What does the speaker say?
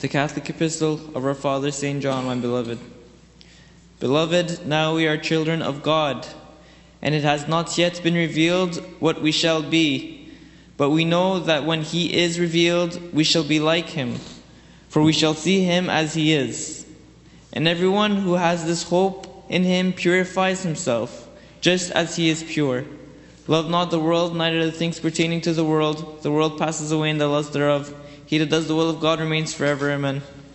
The Catholic Epistle of our Father St. John, my beloved. Beloved, now we are children of God, and it has not yet been revealed what we shall be. But we know that when he is revealed, we shall be like him, for we shall see him as he is. And everyone who has this hope in him purifies himself, just as he is pure. Love not the world, neither the things pertaining to the world. The world passes away and the lust thereof. He that does the will of God remains forever. Amen.